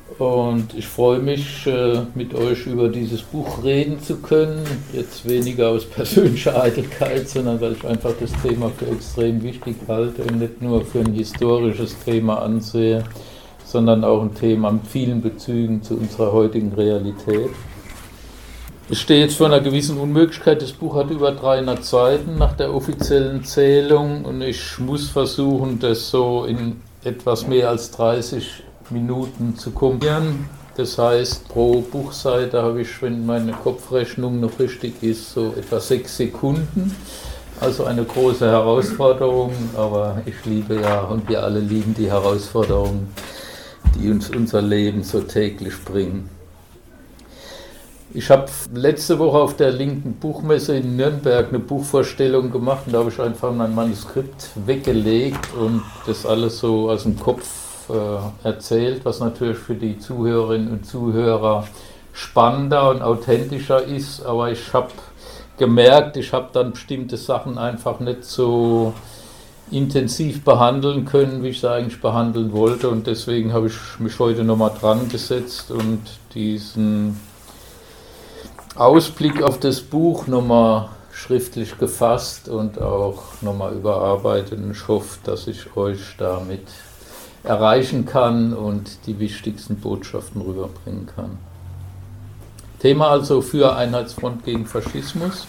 Und ich freue mich, mit euch über dieses Buch reden zu können. Jetzt weniger aus persönlicher Eitelkeit, sondern weil ich einfach das Thema für extrem wichtig halte und nicht nur für ein historisches Thema ansehe, sondern auch ein Thema mit vielen Bezügen zu unserer heutigen Realität. Ich stehe jetzt vor einer gewissen Unmöglichkeit. Das Buch hat über 300 Seiten nach der offiziellen Zählung und ich muss versuchen, das so in etwas mehr als 30 Minuten zu kompieren. Das heißt, pro Buchseite habe ich, wenn meine Kopfrechnung noch richtig ist, so etwa 6 Sekunden. Also eine große Herausforderung, aber ich liebe ja und wir alle lieben die Herausforderungen, die uns unser Leben so täglich bringen. Ich habe letzte Woche auf der Linken Buchmesse in Nürnberg eine Buchvorstellung gemacht und da habe ich einfach mein Manuskript weggelegt und das alles so aus dem Kopf erzählt, was natürlich für die Zuhörerinnen und Zuhörer spannender und authentischer ist, aber ich habe gemerkt, ich habe dann bestimmte Sachen einfach nicht so intensiv behandeln können, wie ich sie eigentlich behandeln wollte und deswegen habe ich mich heute nochmal dran gesetzt und diesen Ausblick auf das Buch nochmal schriftlich gefasst und auch nochmal überarbeitet und ich hoffe, dass ich euch damit erreichen kann und die wichtigsten Botschaften rüberbringen kann. Thema also für Einheitsfront gegen Faschismus.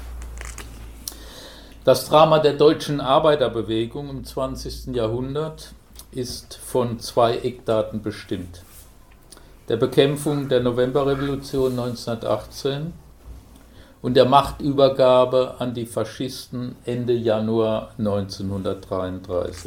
Das Drama der deutschen Arbeiterbewegung im 20. Jahrhundert ist von 2 Eckdaten bestimmt. Der Bekämpfung der Novemberrevolution 1918 und der Machtübergabe an die Faschisten Ende Januar 1933.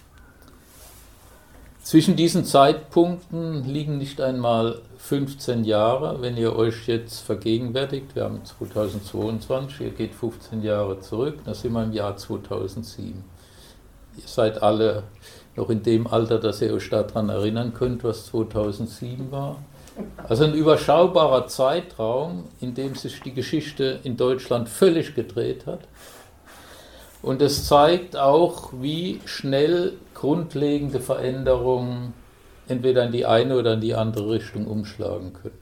Zwischen diesen Zeitpunkten liegen nicht einmal 15 Jahre, wenn ihr euch jetzt vergegenwärtigt, wir haben 2022, ihr geht 15 Jahre zurück, da sind wir im Jahr 2007. Ihr seid alle noch in dem Alter, dass ihr euch daran erinnern könnt, was 2007 war. Also ein überschaubarer Zeitraum, in dem sich die Geschichte in Deutschland völlig gedreht hat. Und es zeigt auch, wie schnell grundlegende Veränderungen entweder in die eine oder in die andere Richtung umschlagen können.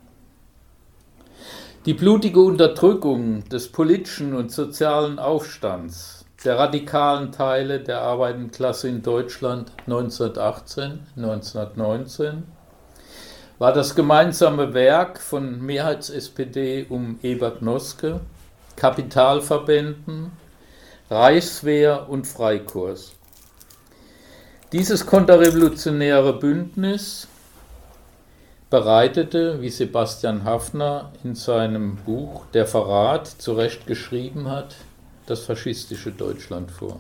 Die blutige Unterdrückung des politischen und sozialen Aufstands der radikalen Teile der arbeitenden Klasse in Deutschland 1918, 1919 war das gemeinsame Werk von Mehrheits-SPD um Ebert Noske, Kapitalverbänden, Reichswehr und Freikorps. Dieses konterrevolutionäre Bündnis bereitete, wie Sebastian Haffner in seinem Buch Der Verrat zu Recht geschrieben hat, das faschistische Deutschland vor.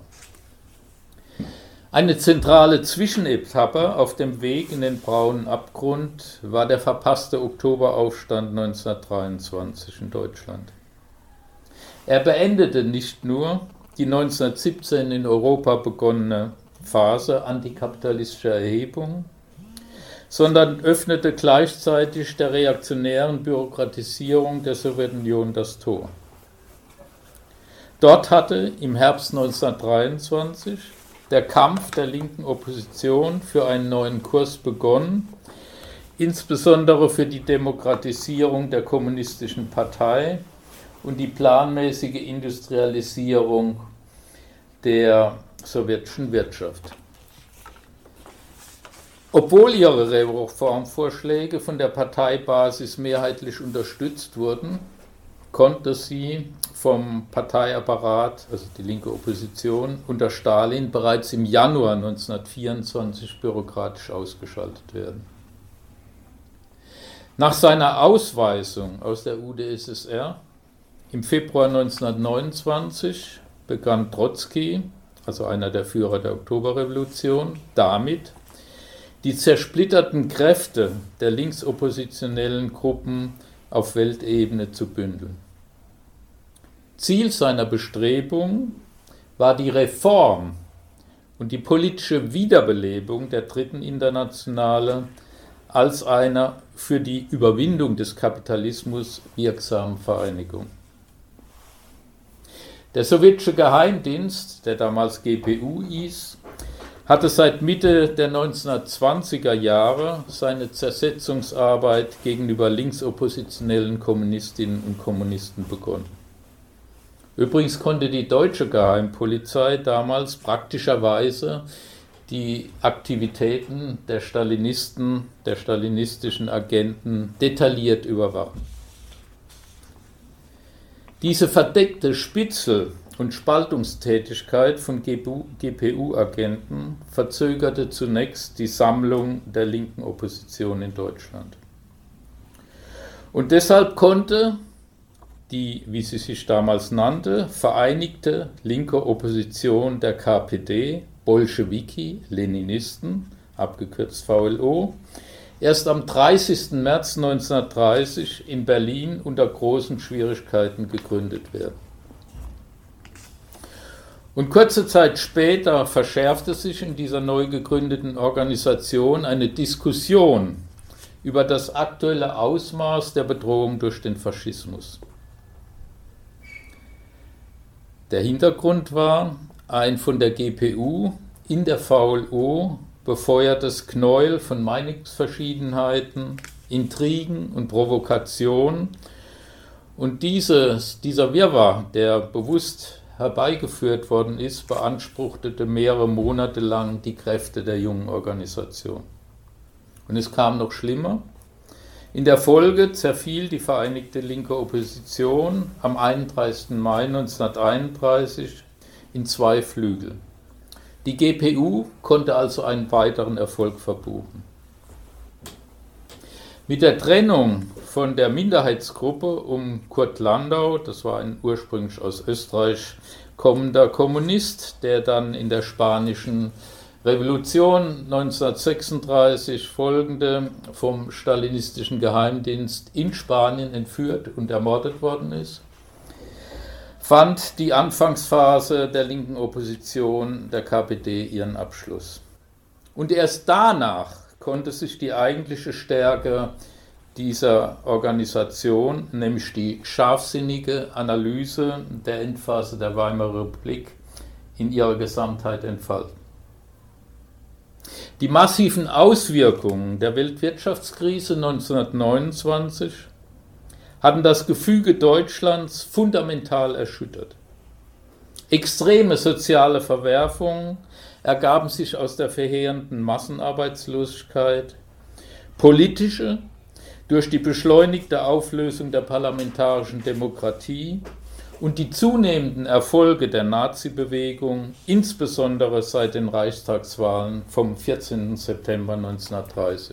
Eine zentrale Zwischenetappe auf dem Weg in den braunen Abgrund war der verpasste Oktoberaufstand 1923 in Deutschland. Er beendete nicht nur die 1917 in Europa begonnene Phase antikapitalistischer Erhebung, sondern öffnete gleichzeitig der reaktionären Bürokratisierung der Sowjetunion das Tor. Dort hatte im Herbst 1923 der Kampf der linken Opposition für einen neuen Kurs begonnen, insbesondere für die Demokratisierung der kommunistischen Partei und die planmäßige Industrialisierung der sowjetischen Wirtschaft. Obwohl ihre Reformvorschläge von der Parteibasis mehrheitlich unterstützt wurden, konnte sie vom Parteiapparat, also die linke Opposition, unter Stalin bereits im Januar 1924 bürokratisch ausgeschaltet werden. Nach seiner Ausweisung aus der UdSSR im Februar 1929 begann Trotzki, also einer der Führer der Oktoberrevolution, damit, die zersplitterten Kräfte der linksoppositionellen Gruppen auf Weltebene zu bündeln. Ziel seiner Bestrebungen war die Reform und die politische Wiederbelebung der Dritten Internationale als einer für die Überwindung des Kapitalismus wirksamen Vereinigung. Der sowjetische Geheimdienst, der damals GPU hieß, hatte seit Mitte der 1920er Jahre seine Zersetzungsarbeit gegenüber linksoppositionellen Kommunistinnen und Kommunisten begonnen. Übrigens konnte die deutsche Geheimpolizei damals praktischerweise die Aktivitäten der Stalinisten, der stalinistischen Agenten detailliert überwachen. Diese verdeckte Spitzel- und Spaltungstätigkeit von GPU-Agenten verzögerte zunächst die Sammlung der linken Opposition in Deutschland. Und deshalb konnte die, wie sie sich damals nannte, vereinigte linke Opposition der KPD, Bolschewiki, Leninisten, abgekürzt VLO, erst am 30. März 1930 in Berlin unter großen Schwierigkeiten gegründet werden. Und kurze Zeit später verschärfte sich in dieser neu gegründeten Organisation eine Diskussion über das aktuelle Ausmaß der Bedrohung durch den Faschismus. Der Hintergrund war ein von der GPU in der VLO befeuertes Knäuel von Meinungsverschiedenheiten, Intrigen und Provokationen. Und dieser Wirrwarr, der bewusst herbeigeführt worden ist, beanspruchte mehrere Monate lang die Kräfte der jungen Organisation. Und es kam noch schlimmer. In der Folge zerfiel die vereinigte linke Opposition am 31. Mai 1931 in zwei Flügel. Die GPU konnte also einen weiteren Erfolg verbuchen. Mit der Trennung von der Minderheitsgruppe um Kurt Landau, das war ein ursprünglich aus Österreich kommender Kommunist, der dann in der Spanischen Revolution 1936 folgende vom stalinistischen Geheimdienst in Spanien entführt und ermordet worden ist, fand die Anfangsphase der linken Opposition der KPD ihren Abschluss. Und erst danach konnte sich die eigentliche Stärke dieser Organisation, nämlich die scharfsinnige Analyse der Endphase der Weimarer Republik, in ihrer Gesamtheit entfalten. Die massiven Auswirkungen der Weltwirtschaftskrise 1929 hatten das Gefüge Deutschlands fundamental erschüttert. Extreme soziale Verwerfungen ergaben sich aus der verheerenden Massenarbeitslosigkeit, politische durch die beschleunigte Auflösung der parlamentarischen Demokratie und die zunehmenden Erfolge der Nazi-Bewegung, insbesondere seit den Reichstagswahlen vom 14. September 1930.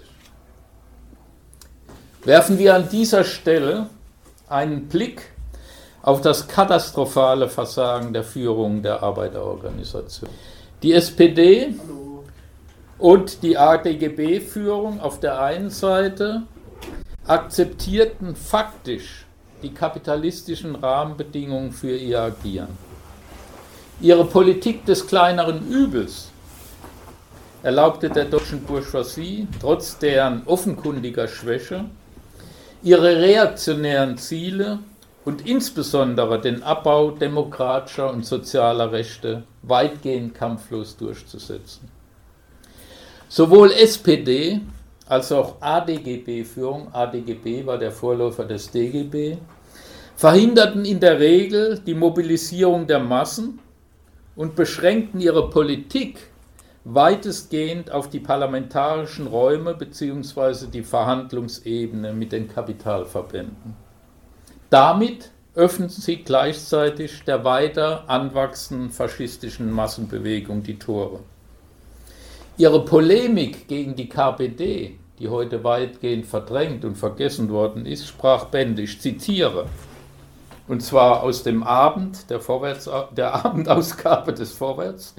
Werfen wir an dieser Stelle einen Blick auf das katastrophale Versagen der Führung der Arbeiterorganisation. Die SPD und die ADGB-Führung auf der einen Seite akzeptierten faktisch die kapitalistischen Rahmenbedingungen für ihr Agieren. Ihre Politik des kleineren Übels erlaubte der deutschen Bourgeoisie, trotz deren offenkundiger Schwäche, ihre reaktionären Ziele und insbesondere den Abbau demokratischer und sozialer Rechte weitgehend kampflos durchzusetzen. Sowohl SPD als auch ADGB-Führung, ADGB war der Vorläufer des DGB, verhinderten in der Regel die Mobilisierung der Massen und beschränkten ihre Politik weitestgehend auf die parlamentarischen Räume bzw. die Verhandlungsebene mit den Kapitalverbänden. Damit öffneten sie gleichzeitig der weiter anwachsenden faschistischen Massenbewegung die Tore. Ihre Polemik gegen die KPD, die heute weitgehend verdrängt und vergessen worden ist, sprach Bände, ich zitiere, und zwar aus dem Abend, der Abendausgabe des Vorwärts,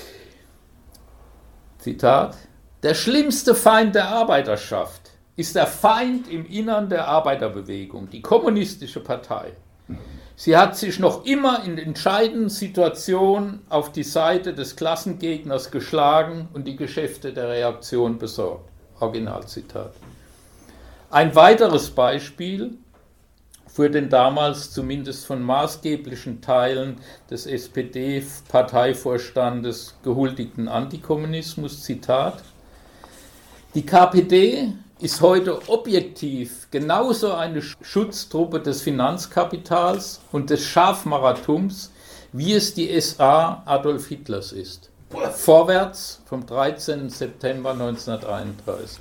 Zitat, der schlimmste Feind der Arbeiterschaft ist der Feind im Innern der Arbeiterbewegung, die kommunistische Partei. Sie hat sich noch immer in entscheidenden Situationen auf die Seite des Klassengegners geschlagen und die Geschäfte der Reaktion besorgt. Originalzitat. Ein weiteres Beispiel für den damals zumindest von maßgeblichen Teilen des SPD-Parteivorstandes gehuldigten Antikommunismus, Zitat: Die KPD ist heute objektiv genauso eine Schutztruppe des Finanzkapitals und des Scharfmachertums, wie es die SA Adolf Hitlers ist. Vorwärts vom 13. September 1931.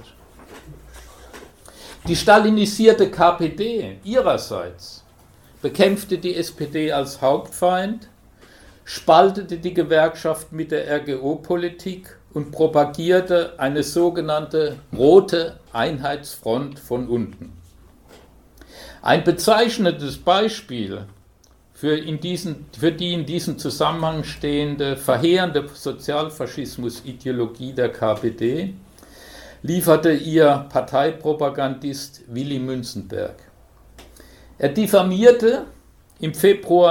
Die stalinisierte KPD ihrerseits bekämpfte die SPD als Hauptfeind, spaltete die Gewerkschaft mit der RGO-Politik und propagierte eine sogenannte rote Einheitsfront von unten. Ein bezeichnendes Beispiel für die in diesem Zusammenhang stehende verheerende Sozialfaschismus-Ideologie der KPD lieferte ihr Parteipropagandist Willy Münzenberg. Er diffamierte im Februar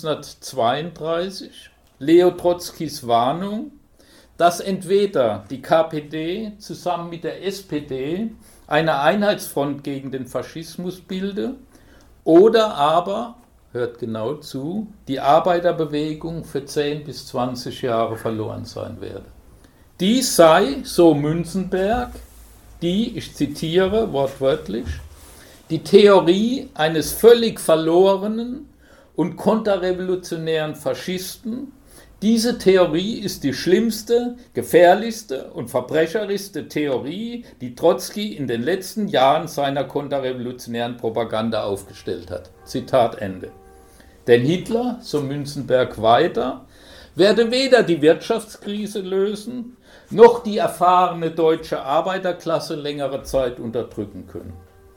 1932 Leo Trotzkis Warnung, dass entweder die KPD zusammen mit der SPD eine Einheitsfront gegen den Faschismus bilde oder aber, hört genau zu, die Arbeiterbewegung für 10 bis 20 Jahre verloren sein werde. Dies sei, so Münzenberg, ich zitiere wortwörtlich, die Theorie eines völlig verlorenen und konterrevolutionären Faschisten. Diese Theorie ist die schlimmste, gefährlichste und verbrecherischste Theorie, die Trotzki in den letzten Jahren seiner konterrevolutionären Propaganda aufgestellt hat. Zitat Ende. Denn Hitler, so Münzenberg weiter, werde weder die Wirtschaftskrise lösen, noch die erfahrene deutsche Arbeiterklasse längere Zeit unterdrücken können.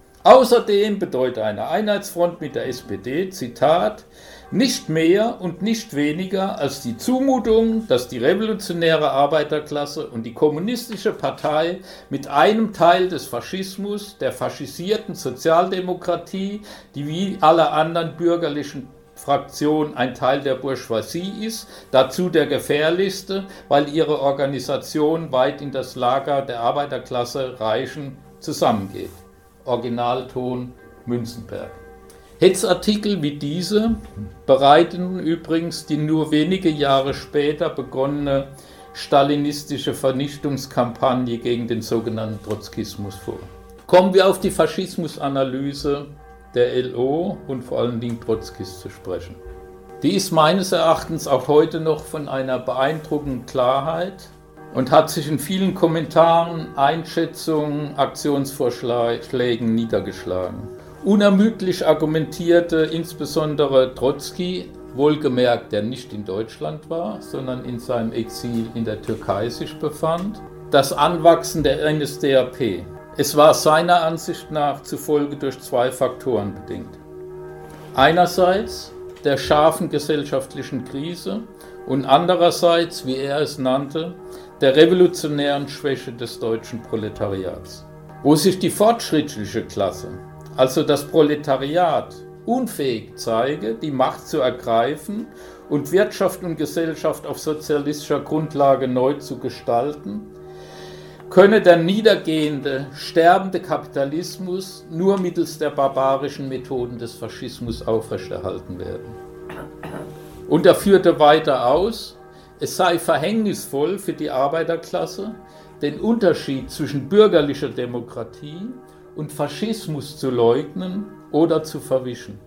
Außerdem bedeutet eine Einheitsfront mit der SPD, Zitat, nicht mehr und nicht weniger als die Zumutung, dass die revolutionäre Arbeiterklasse und die kommunistische Partei mit einem Teil des Faschismus, der faschisierten Sozialdemokratie, die wie alle anderen bürgerlichen Fraktion ein Teil der Bourgeoisie ist, dazu der gefährlichste, weil ihre Organisation weit in das Lager der Arbeiterklasse reichen, zusammengeht. Originalton Münzenberg. Hetzartikel wie diese bereiten übrigens die nur wenige Jahre später begonnene stalinistische Vernichtungskampagne gegen den sogenannten Trotzkismus vor. Kommen wir auf die Faschismusanalyse der LO und vor allen Dingen Trotzkis zu sprechen. Die ist meines Erachtens auch heute noch von einer beeindruckenden Klarheit und hat sich in vielen Kommentaren, Einschätzungen, Aktionsvorschlägen niedergeschlagen. Unermüdlich argumentierte insbesondere Trotzki, wohlgemerkt, der nicht in Deutschland war, sondern in seinem Exil in der Türkei sich befand, das Anwachsen der NSDAP. Es war seiner Ansicht nach zufolge durch 2 Faktoren bedingt. Einerseits der scharfen gesellschaftlichen Krise und andererseits, wie er es nannte, der revolutionären Schwäche des deutschen Proletariats. Wo sich die fortschrittliche Klasse, also das Proletariat, unfähig zeige, die Macht zu ergreifen und Wirtschaft und Gesellschaft auf sozialistischer Grundlage neu zu gestalten, könne der niedergehende, sterbende Kapitalismus nur mittels der barbarischen Methoden des Faschismus aufrechterhalten werden. Und er führte weiter aus, es sei verhängnisvoll für die Arbeiterklasse, den Unterschied zwischen bürgerlicher Demokratie und Faschismus zu leugnen oder zu verwischen.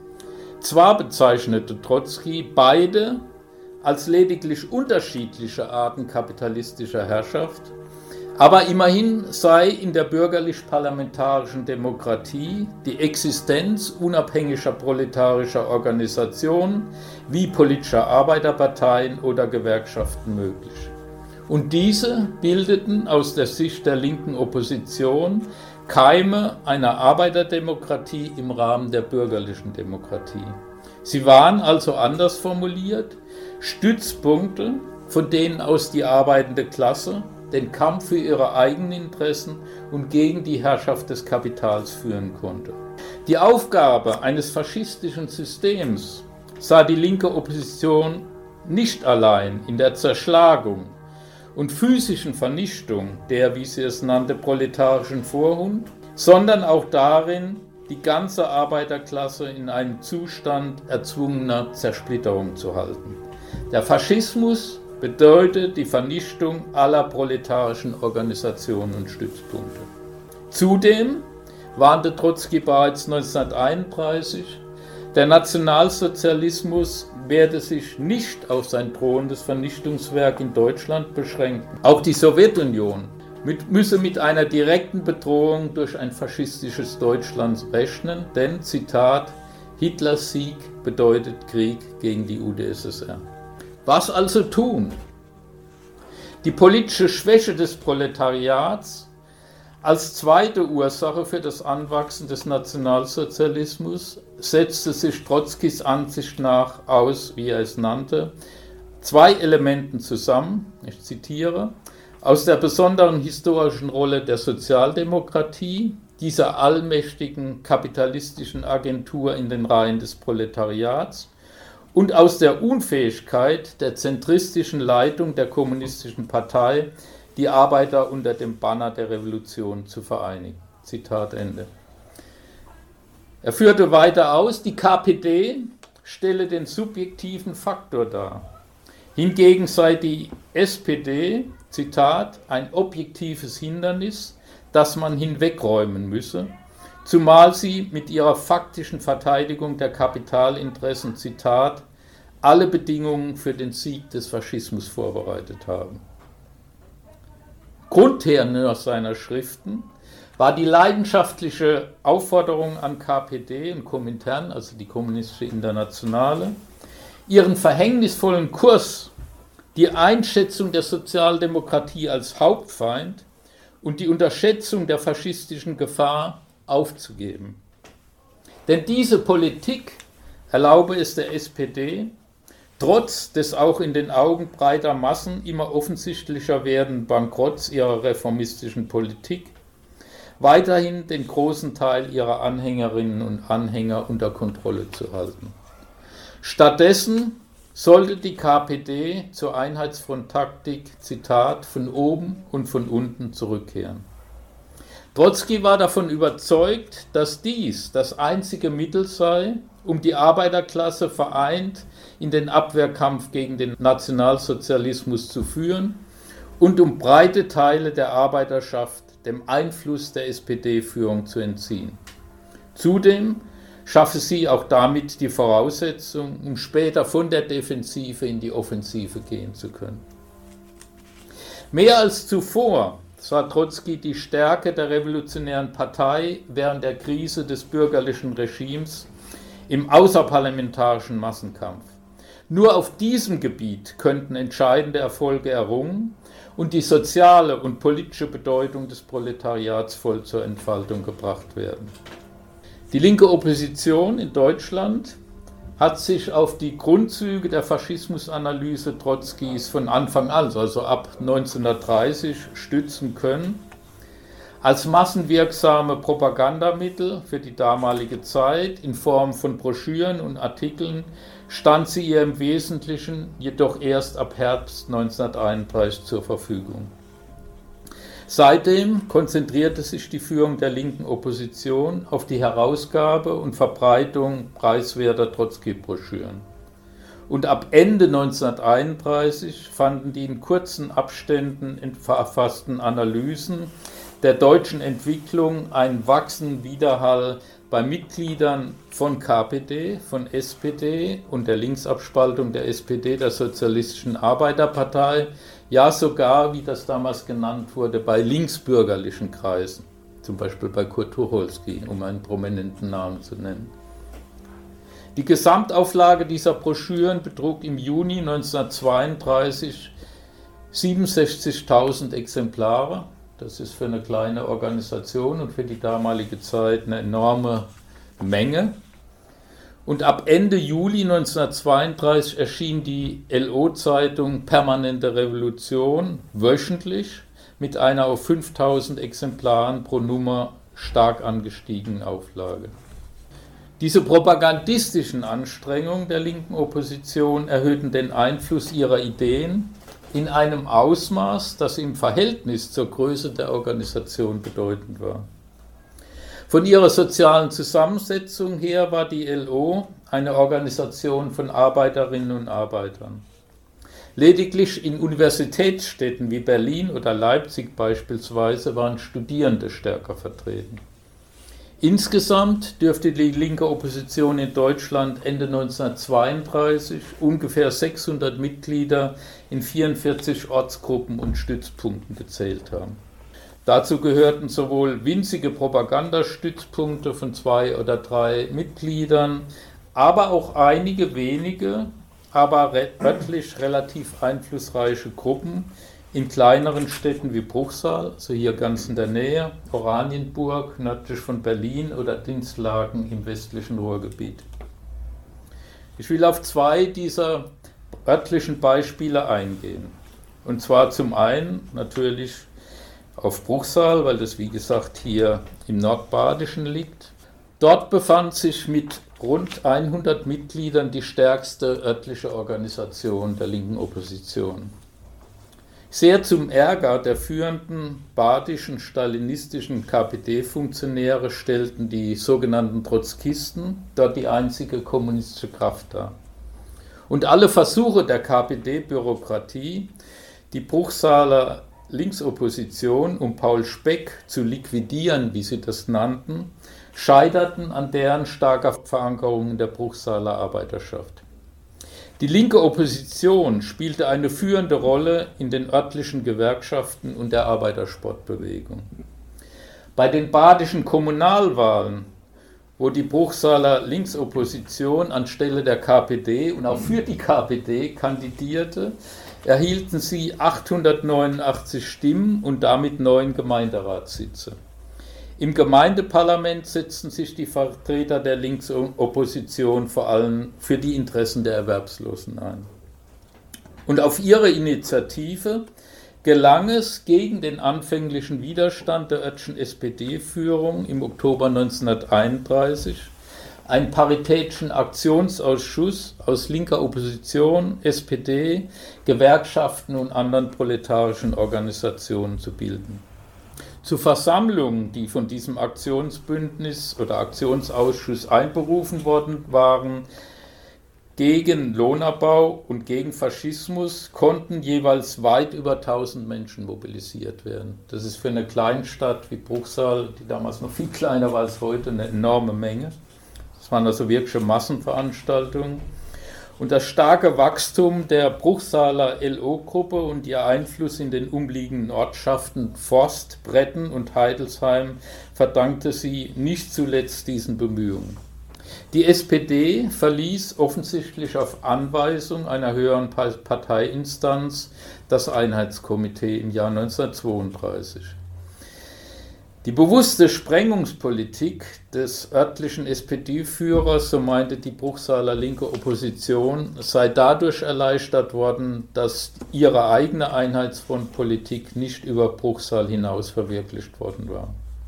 Zwar bezeichnete Trotzki beide als lediglich unterschiedliche Arten kapitalistischer Herrschaft, aber immerhin sei in der bürgerlich-parlamentarischen Demokratie die Existenz unabhängiger proletarischer Organisationen wie politischer Arbeiterparteien oder Gewerkschaften möglich. Und diese bildeten aus der Sicht der linken Opposition Keime einer Arbeiterdemokratie im Rahmen der bürgerlichen Demokratie. Sie waren also anders formuliert Stützpunkte, von denen aus die arbeitende Klasse den Kampf für ihre eigenen Interessen und gegen die Herrschaft des Kapitals führen konnte. Die Aufgabe eines faschistischen Systems sah die linke Opposition nicht allein in der Zerschlagung und physischen Vernichtung der, wie sie es nannte, proletarischen Vorhut, sondern auch darin, die ganze Arbeiterklasse in einem Zustand erzwungener Zersplitterung zu halten. Der Faschismus bedeutet die Vernichtung aller proletarischen Organisationen und Stützpunkte. Zudem warnte Trotzki bereits 1931, der Nationalsozialismus werde sich nicht auf sein drohendes Vernichtungswerk in Deutschland beschränken. Auch die Sowjetunion müsse mit einer direkten Bedrohung durch ein faschistisches Deutschland rechnen, denn, Zitat, Hitlers Sieg bedeutet Krieg gegen die UdSSR. Was also tun? Die politische Schwäche des Proletariats als zweite Ursache für das Anwachsen des Nationalsozialismus setzte sich Trotzkis Ansicht nach aus, wie er es nannte, zwei Elementen zusammen, ich zitiere, aus der besonderen historischen Rolle der Sozialdemokratie, dieser allmächtigen kapitalistischen Agentur in den Reihen des Proletariats, und aus der Unfähigkeit der zentristischen Leitung der Kommunistischen Partei, die Arbeiter unter dem Banner der Revolution zu vereinigen. Zitat Ende. Er führte weiter aus, die KPD stelle den subjektiven Faktor dar. Hingegen sei die SPD, Zitat, ein objektives Hindernis, das man hinwegräumen müsse, zumal sie mit ihrer faktischen Verteidigung der Kapitalinteressen, Zitat, alle Bedingungen für den Sieg des Faschismus vorbereitet haben. Grundtenor seiner Schriften war die leidenschaftliche Aufforderung an KPD und Komintern, also die Kommunistische Internationale, ihren verhängnisvollen Kurs, die Einschätzung der Sozialdemokratie als Hauptfeind und die Unterschätzung der faschistischen Gefahr aufzugeben. Denn diese Politik erlaube es der SPD, trotz des auch in den Augen breiter Massen immer offensichtlicher werdenden Bankrotts ihrer reformistischen Politik, weiterhin den großen Teil ihrer Anhängerinnen und Anhänger unter Kontrolle zu halten. Stattdessen sollte die KPD zur Einheitsfront-Taktik, Zitat, von oben und von unten zurückkehren. Trotzki war davon überzeugt, dass dies das einzige Mittel sei, um die Arbeiterklasse vereint in den Abwehrkampf gegen den Nationalsozialismus zu führen und um breite Teile der Arbeiterschaft dem Einfluss der SPD-Führung zu entziehen. Zudem schaffe sie auch damit die Voraussetzung, um später von der Defensive in die Offensive gehen zu können. Mehr als zuvor sah Trotzki die Stärke der Revolutionären Partei während der Krise des bürgerlichen Regimes im außerparlamentarischen Massenkampf. Nur auf diesem Gebiet könnten entscheidende Erfolge errungen und die soziale und politische Bedeutung des Proletariats voll zur Entfaltung gebracht werden. Die linke Opposition in Deutschland hat sich auf die Grundzüge der Faschismusanalyse Trotzkis von Anfang an, also ab 1930, stützen können. Als massenwirksame Propagandamittel für die damalige Zeit in Form von Broschüren und Artikeln stand sie ihr im Wesentlichen jedoch erst ab Herbst 1931 zur Verfügung. Seitdem konzentrierte sich die Führung der linken Opposition auf die Herausgabe und Verbreitung preiswerter Trotzki-Broschüren. Und ab Ende 1931 fanden die in kurzen Abständen verfassten Analysen der deutschen Entwicklung einen wachsenden Widerhall bei Mitgliedern von KPD, von SPD und der Linksabspaltung der SPD, der Sozialistischen Arbeiterpartei, ja sogar, wie das damals genannt wurde, bei linksbürgerlichen Kreisen, zum Beispiel bei Kurt Tucholsky, um einen prominenten Namen zu nennen. Die Gesamtauflage dieser Broschüren betrug im Juni 1932 67.000 Exemplare. Das ist für eine kleine Organisation und für die damalige Zeit eine enorme Menge. Und ab Ende Juli 1932 erschien die LO-Zeitung Permanente Revolution wöchentlich mit einer auf 5.000 Exemplaren pro Nummer stark angestiegenen Auflage. Diese propagandistischen Anstrengungen der linken Opposition erhöhten den Einfluss ihrer Ideen in einem Ausmaß, das im Verhältnis zur Größe der Organisation bedeutend war. Von ihrer sozialen Zusammensetzung her war die LO eine Organisation von Arbeiterinnen und Arbeitern. Lediglich in Universitätsstädten wie Berlin oder Leipzig beispielsweise waren Studierende stärker vertreten. Insgesamt dürfte die linke Opposition in Deutschland Ende 1932 ungefähr 600 Mitglieder in 44 Ortsgruppen und Stützpunkten gezählt haben. Dazu gehörten sowohl winzige Propagandastützpunkte von 2 oder 3 Mitgliedern, aber auch einige wenige, aber örtlich relativ einflussreiche Gruppen in kleineren Städten wie Bruchsal, also hier ganz in der Nähe, Oranienburg, nördlich von Berlin oder Dinslaken im westlichen Ruhrgebiet. Ich will auf 2 dieser örtlichen Beispiele eingehen. Und zwar zum einen natürlich auf Bruchsal, weil das wie gesagt hier im Nordbadischen liegt. Dort befand sich mit rund 100 Mitgliedern die stärkste örtliche Organisation der linken Opposition. Sehr zum Ärger der führenden badischen stalinistischen KPD-Funktionäre stellten die sogenannten Trotzkisten dort die einzige kommunistische Kraft dar. Und alle Versuche der KPD-Bürokratie, die Bruchsaler Linksopposition um Paul Speck zu liquidieren, wie sie das nannten, scheiterten an deren starker Verankerung in der Bruchsaler Arbeiterschaft. Die linke Opposition spielte eine führende Rolle in den örtlichen Gewerkschaften und der Arbeitersportbewegung. Bei den badischen Kommunalwahlen, wo die Bruchsaler Linksopposition anstelle der KPD und auch für die KPD kandidierte, erhielten sie 889 Stimmen und damit 9 Gemeinderatssitze. Im Gemeindeparlament setzten sich die Vertreter der Linksopposition vor allem für die Interessen der Erwerbslosen ein. Und auf ihre Initiative gelang es gegen den anfänglichen Widerstand der örtlichen SPD-Führung im Oktober 1931, einen paritätischen Aktionsausschuss aus linker Opposition, SPD, Gewerkschaften und anderen proletarischen Organisationen zu bilden. Zu Versammlungen, die von diesem Aktionsbündnis oder Aktionsausschuss einberufen worden waren, gegen Lohnabbau und gegen Faschismus, konnten jeweils weit über 1000 Menschen mobilisiert werden. Das ist für eine Kleinstadt wie Bruchsal, die damals noch viel kleiner war als heute, eine enorme Menge. Das waren also wirkliche Massenveranstaltungen. Und das starke Wachstum der Bruchsaler LO-Gruppe und ihr Einfluss in den umliegenden Ortschaften Forst, Bretten und Heidelsheim verdankte sie nicht zuletzt diesen Bemühungen. Die SPD verließ offensichtlich auf Anweisung einer höheren Parteiinstanz das Einheitskomitee im Jahr 1932. Die bewusste Sprengungspolitik des örtlichen SPD-Führers, so meinte die Bruchsaler linke Opposition, sei dadurch erleichtert worden, dass ihre eigene Einheitsfrontpolitik nicht über Bruchsal hinaus verwirklicht worden war.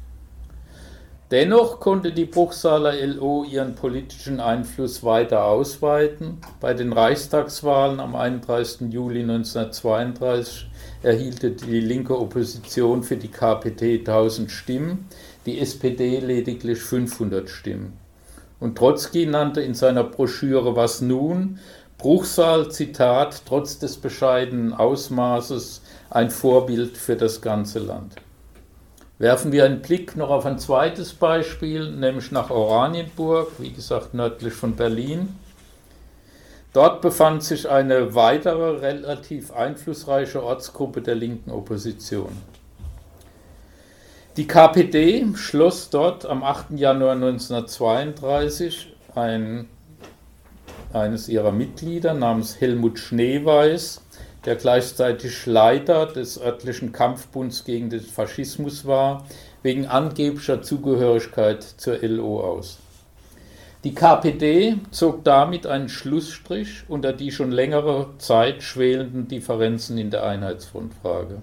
Dennoch konnte die Bruchsaler LO ihren politischen Einfluss weiter ausweiten. Bei den Reichstagswahlen am 31. Juli 1932 erhielt die linke Opposition für die KPD 1000 Stimmen, die SPD lediglich 500 Stimmen. Und Trotzki nannte in seiner Broschüre Was nun? Bruchsal, Zitat, trotz des bescheidenen Ausmaßes ein Vorbild für das ganze Land. Werfen wir einen Blick noch auf ein zweites Beispiel, nämlich nach Oranienburg, wie gesagt nördlich von Berlin. Dort befand sich eine weitere relativ einflussreiche Ortsgruppe der linken Opposition. Die KPD schloss dort am 8. Januar 1932 eines ihrer Mitglieder namens Helmut Schneeweiß, der gleichzeitig Leiter des örtlichen Kampfbunds gegen den Faschismus war, wegen angeblicher Zugehörigkeit zur LO aus. Die KPD zog damit einen Schlussstrich unter die schon längere Zeit schwelenden Differenzen in der Einheitsfrontfrage.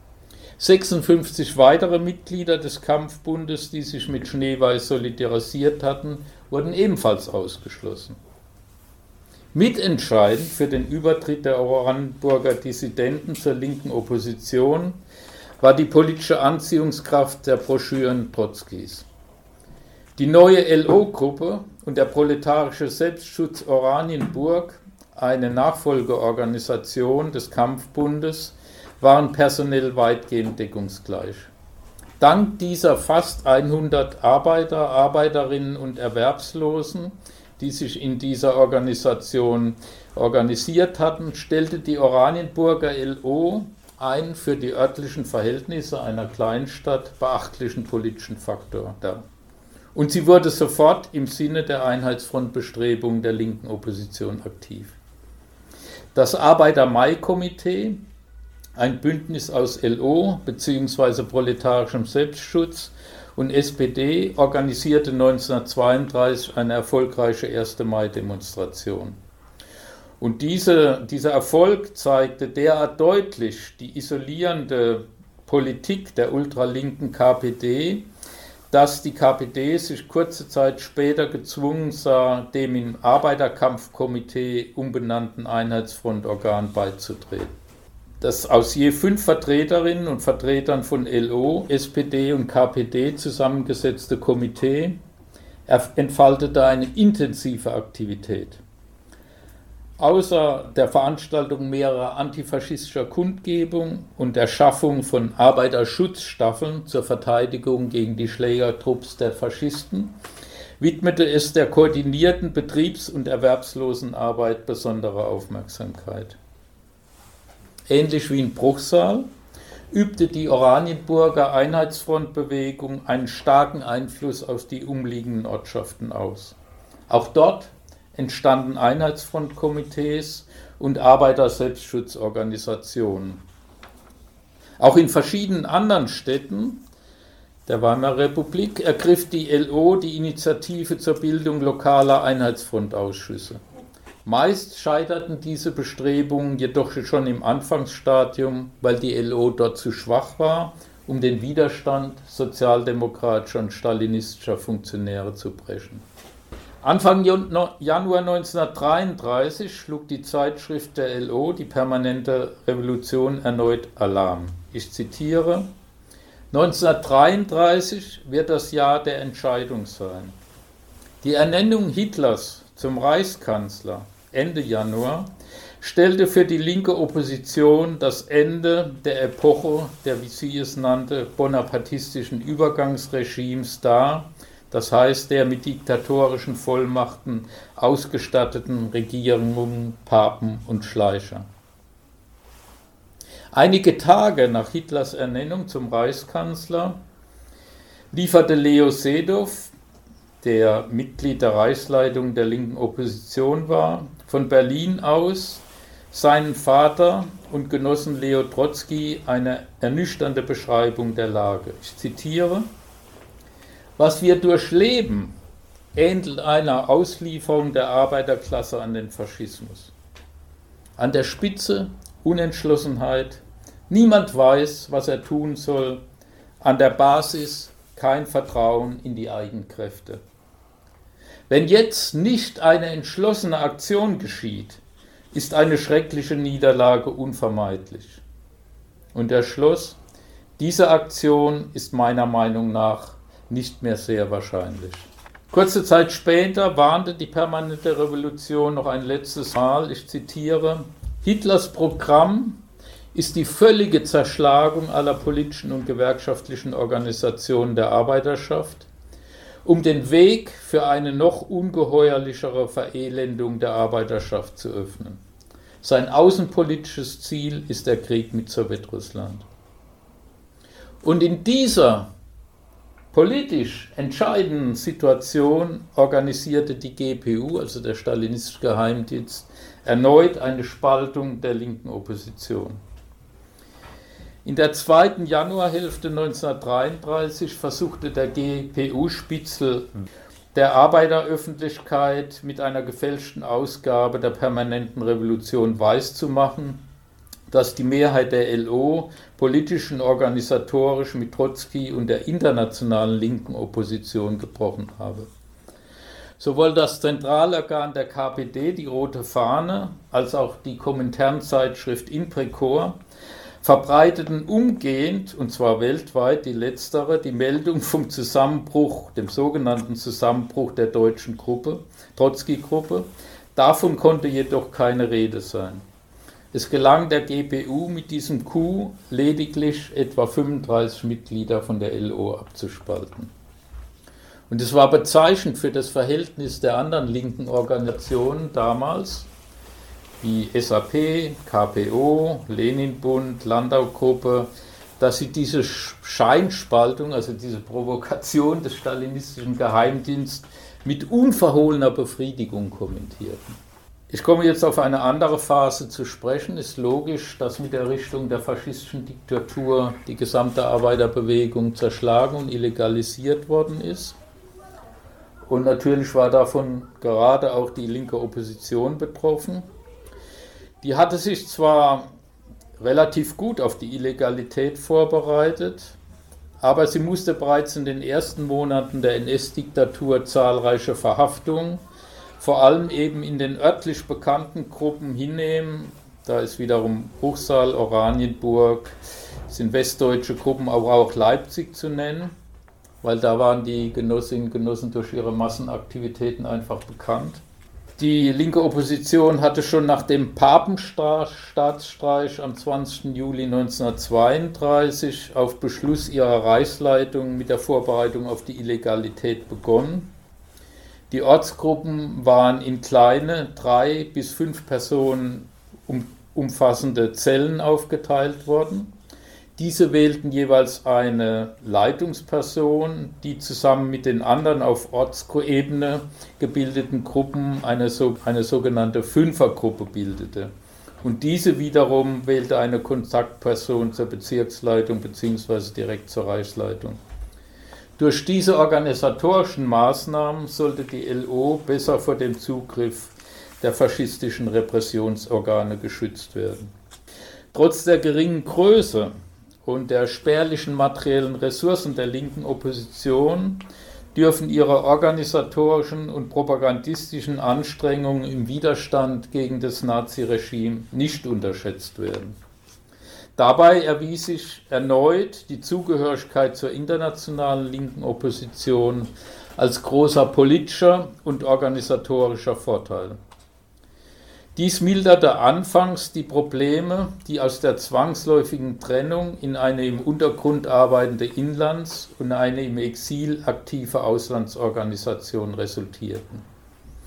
56 weitere Mitglieder des Kampfbundes, die sich mit Schneeweiß solidarisiert hatten, wurden ebenfalls ausgeschlossen. Mitentscheidend für den Übertritt der Oranienburger Dissidenten zur linken Opposition war die politische Anziehungskraft der Broschüren Trotzkis. Die neue LO-Gruppe und der proletarische Selbstschutz Oranienburg, eine Nachfolgeorganisation des Kampfbundes, waren personell weitgehend deckungsgleich. Dank dieser fast 100 Arbeiter, Arbeiterinnen und Erwerbslosen, die sich in dieser Organisation organisiert hatten, stellte die Oranienburger LO einen für die örtlichen Verhältnisse einer Kleinstadt beachtlichen politischen Faktor dar. Und sie wurde sofort im Sinne der Einheitsfrontbestrebungen der linken Opposition aktiv. Das Arbeiter-Mai-Komitee, ein Bündnis aus LO bzw. proletarischem Selbstschutz und SPD, organisierte 1932 eine erfolgreiche 1. Mai-Demonstration. Und dieser Erfolg zeigte derart deutlich die isolierende Politik der ultralinken KPD, dass die KPD sich kurze Zeit später gezwungen sah, dem im Arbeiterkampfkomitee umbenannten Einheitsfrontorgan beizutreten. Das aus je 5 Vertreterinnen und Vertretern von LO, SPD und KPD zusammengesetzte Komitee entfaltete eine intensive Aktivität. Außer der Veranstaltung mehrerer antifaschistischer Kundgebungen und der Schaffung von Arbeiterschutzstaffeln zur Verteidigung gegen die Schlägertrupps der Faschisten widmete es der koordinierten Betriebs- und Erwerbslosenarbeit besondere Aufmerksamkeit. Ähnlich wie in Bruchsal übte die Oranienburger Einheitsfrontbewegung einen starken Einfluss auf die umliegenden Ortschaften aus. Auch dort entstanden Einheitsfrontkomitees und Arbeiter-Selbstschutzorganisationen. Auch in verschiedenen anderen Städten der Weimarer Republik ergriff die LO die Initiative zur Bildung lokaler Einheitsfrontausschüsse. Meist scheiterten diese Bestrebungen jedoch schon im Anfangsstadium, weil die LO dort zu schwach war, um den Widerstand sozialdemokratischer und stalinistischer Funktionäre zu brechen. Anfang Januar 1933 schlug die Zeitschrift der LO, die Permanente Revolution, erneut Alarm. Ich zitiere: 1933 wird das Jahr der Entscheidung sein. Die Ernennung Hitlers zum Reichskanzler Ende Januar stellte für die linke Opposition das Ende der Epoche der, wie sie es nannte, bonapartistischen Übergangsregimes dar, das heißt der mit diktatorischen Vollmachten ausgestatteten Regierungen Papen und Schleicher. Einige Tage nach Hitlers Ernennung zum Reichskanzler lieferte Leo Sedow, der Mitglied der Reichsleitung der linken Opposition war, von Berlin aus seinen Vater und Genossen Leo Trotzki eine ernüchternde Beschreibung der Lage. Ich zitiere: Was wir durchleben, ähnelt einer Auslieferung der Arbeiterklasse an den Faschismus. An der Spitze Unentschlossenheit, niemand weiß, was er tun soll, an der Basis kein Vertrauen in die Eigenkräfte. Wenn jetzt nicht eine entschlossene Aktion geschieht, ist eine schreckliche Niederlage unvermeidlich. Und er schloss: Diese Aktion ist meiner Meinung nach nicht mehr sehr wahrscheinlich. Kurze Zeit später warnte die Permanente Revolution noch ein letztes Mal, ich zitiere: Hitlers Programm ist die völlige Zerschlagung aller politischen und gewerkschaftlichen Organisationen der Arbeiterschaft, um den Weg für eine noch ungeheuerlichere Verelendung der Arbeiterschaft zu öffnen. Sein außenpolitisches Ziel ist der Krieg mit Sowjetrussland. Und in dieser politisch entscheidenden Situation organisierte die GPU, also der stalinistische Geheimdienst, erneut eine Spaltung der linken Opposition. In der zweiten Januarhälfte 1933 versuchte der GPU-Spitzel der Arbeiteröffentlichkeit mit einer gefälschten Ausgabe der Permanenten Revolution weiszumachen, dass die Mehrheit der LO politisch und organisatorisch mit Trotzki und der internationalen linken Opposition gebrochen habe. Sowohl das Zentralorgan der KPD, die Rote Fahne, als auch die Komintern-Zeitschrift Inprecor verbreiteten umgehend, und zwar weltweit, die Meldung vom Zusammenbruch, dem sogenannten Zusammenbruch der deutschen Gruppe, Trotzki-Gruppe. Davon konnte jedoch keine Rede sein. Es gelang der GPU mit diesem Coup lediglich etwa 35 Mitglieder von der LO abzuspalten. Und es war bezeichnend für das Verhältnis der anderen linken Organisationen damals, wie SAP, KPO, Leninbund, Landau-Gruppe, dass sie diese Scheinspaltung, also diese Provokation des stalinistischen Geheimdienstes mit unverhohlener Befriedigung kommentierten. Ich komme jetzt auf eine andere Phase zu sprechen. Es ist logisch, dass mit der Errichtung der faschistischen Diktatur die gesamte Arbeiterbewegung zerschlagen und illegalisiert worden ist. Und natürlich war davon gerade auch die linke Opposition betroffen. Die hatte sich zwar relativ gut auf die Illegalität vorbereitet, aber sie musste bereits in den ersten Monaten der NS-Diktatur zahlreiche Verhaftungen, vor allem eben in den örtlich bekannten Gruppen hinnehmen. Da ist wiederum Bruchsal, Oranienburg, sind westdeutsche Gruppen, aber auch Leipzig zu nennen, weil da waren die Genossinnen und Genossen durch ihre Massenaktivitäten einfach bekannt. Die linke Opposition hatte schon nach dem Papenstaatsstreich am 20. Juli 1932 auf Beschluss ihrer Reichsleitung mit der Vorbereitung auf die Illegalität begonnen. Die Ortsgruppen waren in kleine, 3 bis 5 Personen umfassende Zellen aufgeteilt worden. Diese wählten jeweils eine Leitungsperson, die zusammen mit den anderen auf Ortsebene gebildeten Gruppen eine sogenannte Fünfergruppe bildete. Und diese wiederum wählte eine Kontaktperson zur Bezirksleitung bzw. direkt zur Reichsleitung. Durch diese organisatorischen Maßnahmen sollte die LO besser vor dem Zugriff der faschistischen Repressionsorgane geschützt werden. Trotz der geringen Größe und der spärlichen materiellen Ressourcen der linken Opposition dürfen ihre organisatorischen und propagandistischen Anstrengungen im Widerstand gegen das Naziregime nicht unterschätzt werden. Dabei erwies sich erneut die Zugehörigkeit zur internationalen linken Opposition als großer politischer und organisatorischer Vorteil. Dies milderte anfangs die Probleme, die aus der zwangsläufigen Trennung in eine im Untergrund arbeitende Inlands- und eine im Exil aktive Auslandsorganisation resultierten.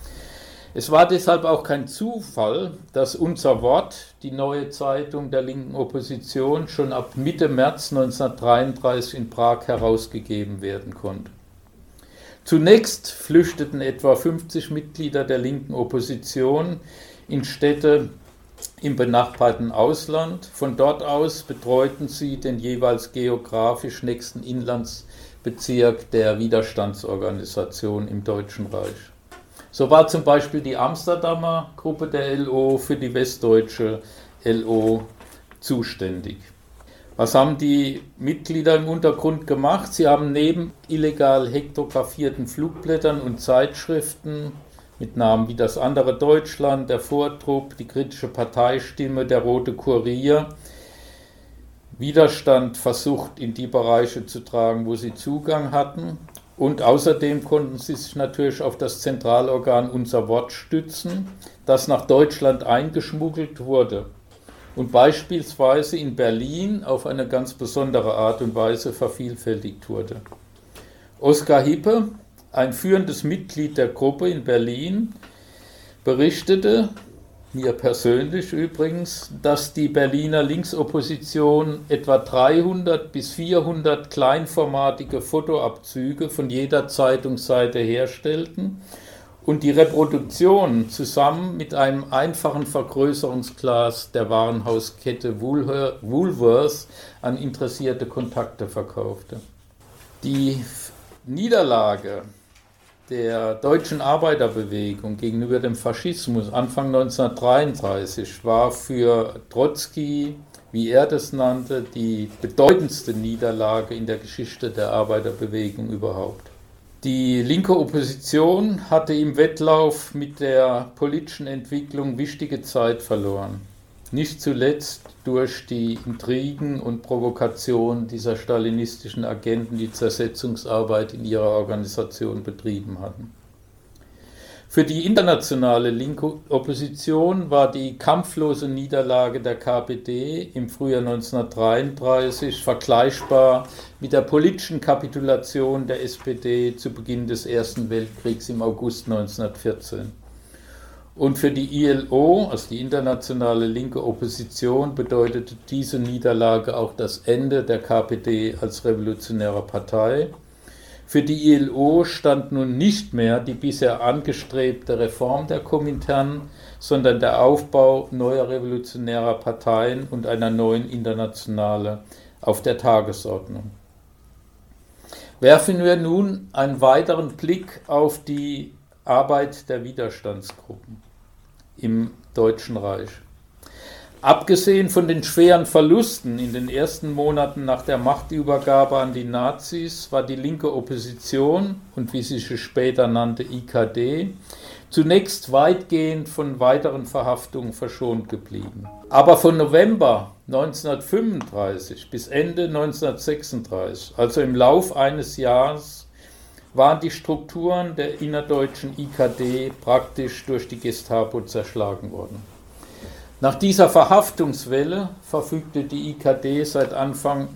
Es war deshalb auch kein Zufall, dass Unser Wort, die neue Zeitung der linken Opposition, schon ab Mitte März 1933 in Prag herausgegeben werden konnte. Zunächst flüchteten etwa 50 Mitglieder der linken Opposition in Städte im benachbarten Ausland. Von dort aus betreuten sie den jeweils geografisch nächsten Inlandsbezirk der Widerstandsorganisation im Deutschen Reich. So war zum Beispiel die Amsterdamer Gruppe der LO für die westdeutsche LO zuständig. Was haben die Mitglieder im Untergrund gemacht? Sie haben neben illegal hektografierten Flugblättern und Zeitschriften mit Namen wie Das andere Deutschland, der Vortrupp, die kritische Parteistimme, der Rote Kurier Widerstand versucht, in die Bereiche zu tragen, wo sie Zugang hatten. Und außerdem konnten sie sich natürlich auf das Zentralorgan Unser Wort stützen, das nach Deutschland eingeschmuggelt wurde und beispielsweise in Berlin auf eine ganz besondere Art und Weise vervielfältigt wurde. Oskar Hippe, ein führendes Mitglied der Gruppe in Berlin, berichtete, mir persönlich übrigens, dass die Berliner Linksopposition etwa 300 bis 400 kleinformatige Fotoabzüge von jeder Zeitungsseite herstellten und die Reproduktion zusammen mit einem einfachen Vergrößerungsglas der Warenhauskette Woolworths an interessierte Kontakte verkaufte. Die Niederlage der deutschen Arbeiterbewegung gegenüber dem Faschismus Anfang 1933 war für Trotzki, wie er das nannte, die bedeutendste Niederlage in der Geschichte der Arbeiterbewegung überhaupt. Die linke Opposition hatte im Wettlauf mit der politischen Entwicklung wichtige Zeit verloren. nicht zuletzt durch die Intrigen und Provokationen dieser stalinistischen Agenten, die Zersetzungsarbeit in ihrer Organisation betrieben hatten. Für die internationale linke Opposition war die kampflose Niederlage der KPD im Frühjahr 1933 vergleichbar mit der politischen Kapitulation der SPD zu Beginn des Ersten Weltkriegs im August 1914. Und für die ILO, also die internationale linke Opposition, bedeutete diese Niederlage auch das Ende der KPD als revolutionäre Partei. Für die ILO stand nun nicht mehr die bisher angestrebte Reform der Komintern, sondern der Aufbau neuer revolutionärer Parteien und einer neuen Internationale auf der Tagesordnung. Werfen wir nun einen weiteren Blick auf die Arbeit der Widerstandsgruppen im Deutschen Reich. Abgesehen von den schweren Verlusten in den ersten Monaten nach der Machtübergabe an die Nazis war die linke Opposition und wie sie sich später nannte IKD zunächst weitgehend von weiteren Verhaftungen verschont geblieben. Aber von November 1935 bis Ende 1936, also im Lauf eines Jahres, waren die Strukturen der innerdeutschen IKD praktisch durch die Gestapo zerschlagen worden. Nach dieser Verhaftungswelle verfügte die IKD seit Anfang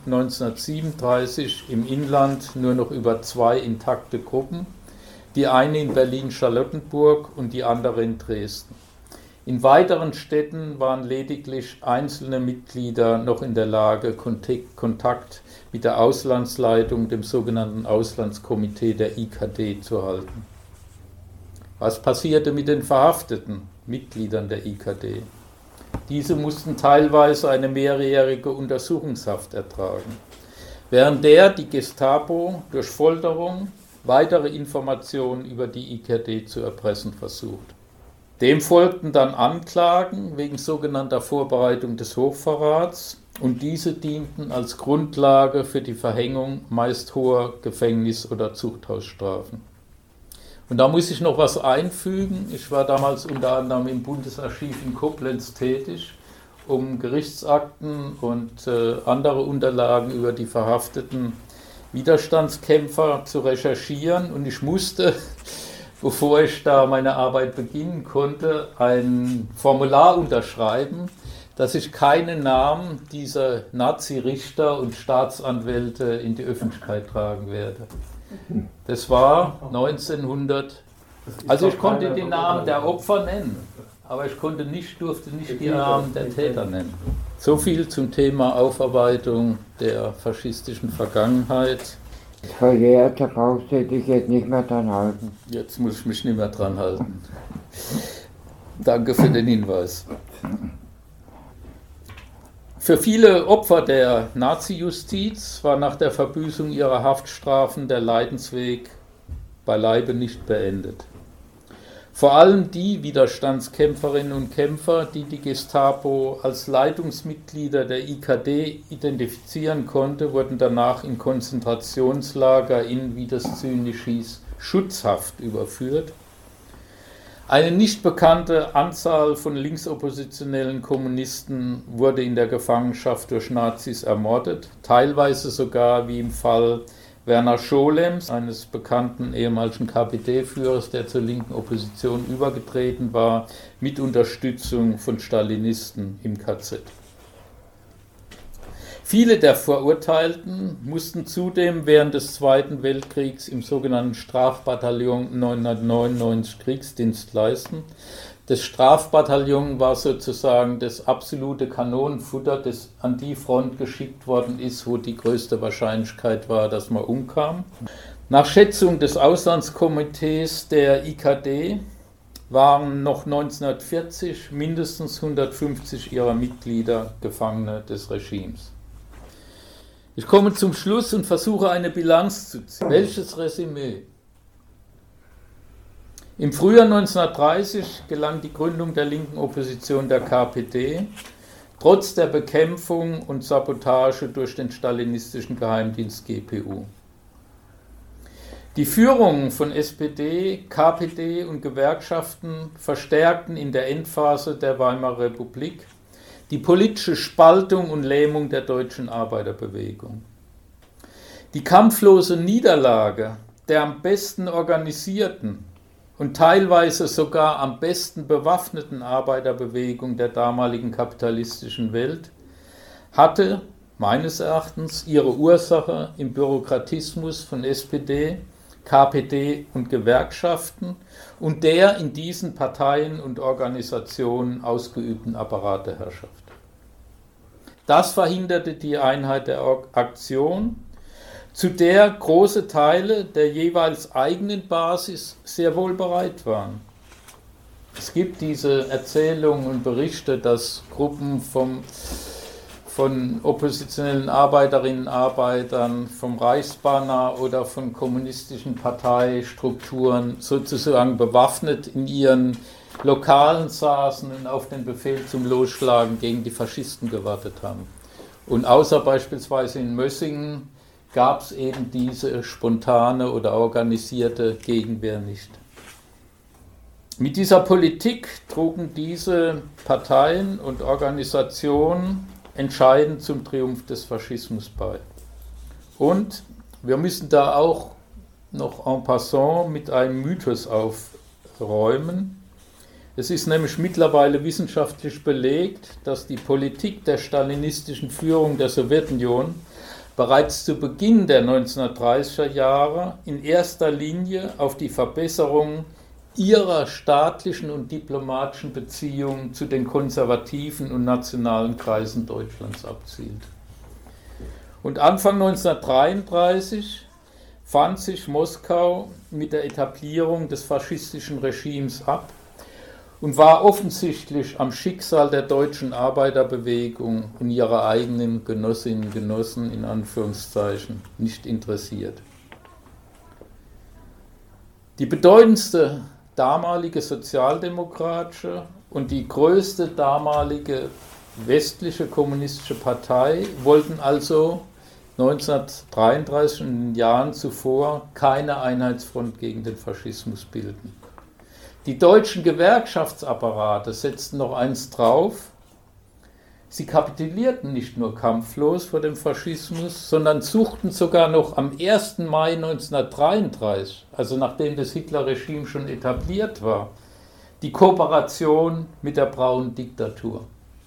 1937 im Inland nur noch über 2 intakte Gruppen, die eine in Berlin-Charlottenburg und die andere in Dresden. In weiteren Städten waren lediglich einzelne Mitglieder noch in der Lage, Kontakt mit der Auslandsleitung, dem sogenannten Auslandskomitee der IKD, zu halten. Was passierte mit den verhafteten Mitgliedern der IKD? Diese mussten teilweise eine mehrjährige Untersuchungshaft ertragen, während die Gestapo durch Folterung weitere Informationen über die IKD zu erpressen versucht. Dem folgten dann Anklagen wegen sogenannter Vorbereitung des Hochverrats und diese dienten als Grundlage für die Verhängung meist hoher Gefängnis- oder Zuchthausstrafen. Und da muss ich noch was einfügen. Ich war damals unter anderem im Bundesarchiv in Koblenz tätig, um Gerichtsakten und andere Unterlagen über die verhafteten Widerstandskämpfer zu recherchieren. Und ich musste, bevor ich da meine Arbeit beginnen konnte, ein Formular unterschreiben, dass ich keine Namen dieser Nazi-Richter und Staatsanwälte in die Öffentlichkeit tragen werde. Das war 1900, also ich konnte die Namen der Opfer nennen, aber ich durfte nicht die Namen der Täter nennen. So viel zum Thema Aufarbeitung der faschistischen Vergangenheit. Verjährt, da brauchst du dich jetzt nicht mehr dran halten. Jetzt muss ich mich nicht mehr dran halten. Danke für den Hinweis. Für viele Opfer der Nazi-Justiz war nach der Verbüßung ihrer Haftstrafen der Leidensweg beileibe nicht beendet. Vor allem die Widerstandskämpferinnen und Kämpfer, die die Gestapo als Leitungsmitglieder der IKD identifizieren konnte, wurden danach in Konzentrationslager in, wie das zynisch hieß, Schutzhaft überführt. Eine nicht bekannte Anzahl von linksoppositionellen Kommunisten wurde in der Gefangenschaft durch Nazis ermordet, teilweise sogar wie im Fall Werner Scholems, eines bekannten ehemaligen KPD-Führers, der zur linken Opposition übergetreten war, mit Unterstützung von Stalinisten im KZ. Viele der Verurteilten mussten zudem während des Zweiten Weltkriegs im sogenannten Strafbataillon 999 Kriegsdienst leisten. Das Strafbataillon war sozusagen das absolute Kanonenfutter, das an die Front geschickt worden ist, wo die größte Wahrscheinlichkeit war, dass man umkam. Nach Schätzung des Auslandskomitees der IKD waren noch 1940 mindestens 150 ihrer Mitglieder Gefangene des Regimes. Ich komme zum Schluss und versuche eine Bilanz zu ziehen. Welches Resümee? Im Frühjahr 1930 gelang die Gründung der linken Opposition der KPD, trotz der Bekämpfung und Sabotage durch den stalinistischen Geheimdienst GPU. Die Führungen von SPD, KPD und Gewerkschaften verstärkten in der Endphase der Weimarer Republik die politische Spaltung und Lähmung der deutschen Arbeiterbewegung. Die kampflose Niederlage der am besten organisierten und teilweise sogar am besten bewaffneten Arbeiterbewegung der damaligen kapitalistischen Welt hatte meines Erachtens ihre Ursache im Bürokratismus von SPD, KPD und Gewerkschaften und der in diesen Parteien und Organisationen ausgeübten Apparateherrschaft. Das verhinderte die Einheit der Aktion, zu der große Teile der jeweils eigenen Basis sehr wohl bereit waren. Es gibt diese Erzählungen und Berichte, dass Gruppen von oppositionellen Arbeiterinnen und Arbeitern, vom Reichsbanner oder von kommunistischen Parteistrukturen sozusagen bewaffnet in ihren Lokalen saßen und auf den Befehl zum Losschlagen gegen die Faschisten gewartet haben. Und außer beispielsweise in Mössingen gab es eben diese spontane oder organisierte Gegenwehr nicht. Mit dieser Politik trugen diese Parteien und Organisationen entscheidend zum Triumph des Faschismus bei. Und wir müssen da auch noch en passant mit einem Mythos aufräumen. Es ist nämlich mittlerweile wissenschaftlich belegt, dass die Politik der stalinistischen Führung der Sowjetunion bereits zu Beginn der 1930er Jahre in erster Linie auf die Verbesserung ihrer staatlichen und diplomatischen Beziehungen zu den konservativen und nationalen Kreisen Deutschlands abzielt. Und Anfang 1933 fand sich Moskau mit der Etablierung des faschistischen Regimes ab und war offensichtlich am Schicksal der deutschen Arbeiterbewegung und ihrer eigenen Genossinnen und Genossen in Anführungszeichen nicht interessiert. Die bedeutendste damalige sozialdemokratische und die größte damalige westliche kommunistische Partei wollten also 1933 und in den Jahren zuvor keine Einheitsfront gegen den Faschismus bilden. Die deutschen Gewerkschaftsapparate setzten noch eins drauf. Sie kapitulierten nicht nur kampflos vor dem Faschismus, sondern suchten sogar noch am 1. Mai 1933, also nachdem das Hitlerregime schon etabliert war, die Kooperation mit der braunen Diktatur.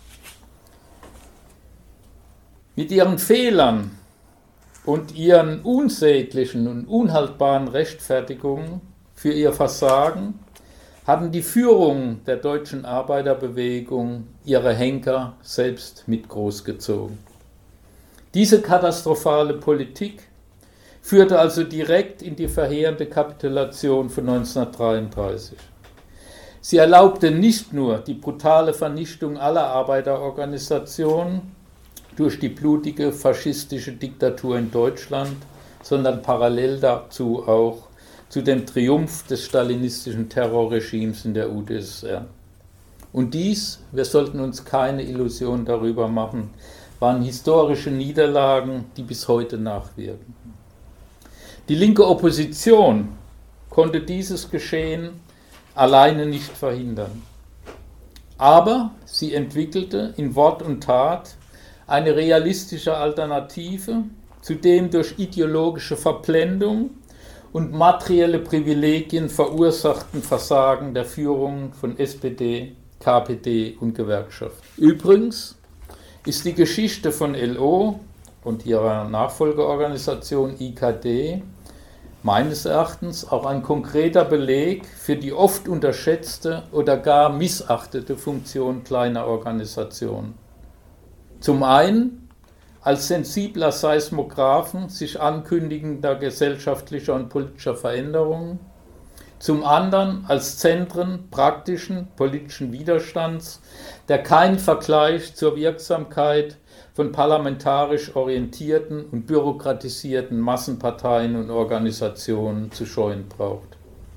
Mit ihren Fehlern und ihren unsäglichen und unhaltbaren Rechtfertigungen für ihr Versagen hatten die Führung der deutschen Arbeiterbewegung ihre Henker selbst mit großgezogen. Diese katastrophale Politik führte also direkt in die verheerende Kapitulation von 1933. Sie erlaubte nicht nur die brutale Vernichtung aller Arbeiterorganisationen durch die blutige faschistische Diktatur in Deutschland, sondern parallel dazu auch zu dem Triumph des stalinistischen Terrorregimes in der UdSSR. Und dies, wir sollten uns keine Illusion darüber machen, waren historische Niederlagen, die bis heute nachwirken. Die linke Opposition konnte dieses Geschehen alleine nicht verhindern. Aber sie entwickelte in Wort und Tat eine realistische Alternative zu dem durch ideologische Verblendung und materielle Privilegien verursachten Versagen der Führung von SPD, KPD und Gewerkschaft. Übrigens ist die Geschichte von LO und ihrer Nachfolgeorganisation IKD meines Erachtens auch ein konkreter Beleg für die oft unterschätzte oder gar missachtete Funktion kleiner Organisationen. Zum einen als sensibler Seismographen sich ankündigender gesellschaftlicher und politischer Veränderungen, zum anderen als Zentren praktischen politischen Widerstands, der keinen Vergleich zur Wirksamkeit von parlamentarisch orientierten und bürokratisierten Massenparteien und Organisationen zu scheuen braucht.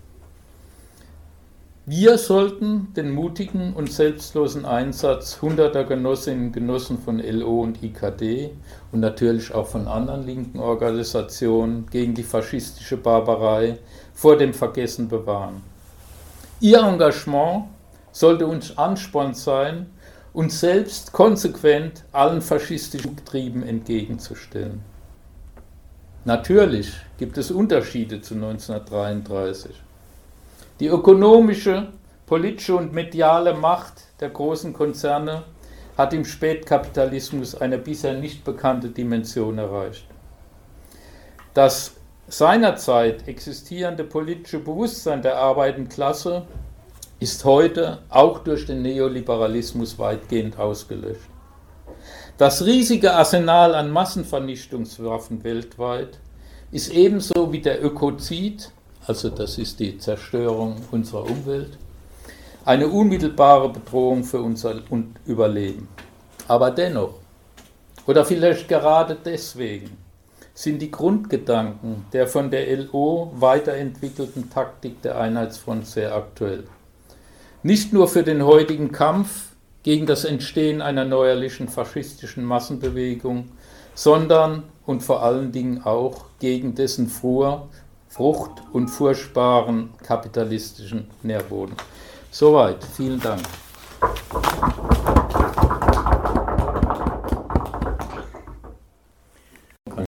Wir sollten den mutigen und selbstlosen Einsatz hunderter Genossinnen und Genossen von LO und IKD und natürlich auch von anderen linken Organisationen gegen die faschistische Barbarei vor dem Vergessen bewahren. Ihr Engagement sollte uns Ansporn sein, uns selbst konsequent allen faschistischen Trieben entgegenzustellen. Natürlich gibt es Unterschiede zu 1933. Die ökonomische, politische und mediale Macht der großen Konzerne hat im Spätkapitalismus eine bisher nicht bekannte Dimension erreicht. Das seinerzeit existierende politische Bewusstsein der arbeitenden Klasse ist heute auch durch den Neoliberalismus weitgehend ausgelöscht. Das riesige Arsenal an Massenvernichtungswaffen weltweit ist ebenso wie der Ökozid, also das ist die Zerstörung unserer Umwelt, eine unmittelbare Bedrohung für unser Überleben. Aber dennoch, oder vielleicht gerade deswegen, sind die Grundgedanken der von der LO weiterentwickelten Taktik der Einheitsfront sehr aktuell. Nicht nur für den heutigen Kampf gegen das Entstehen einer neuerlichen faschistischen Massenbewegung, sondern und vor allen Dingen auch gegen dessen Frucht und furchtbaren kapitalistischen Nährboden. Soweit, vielen Dank.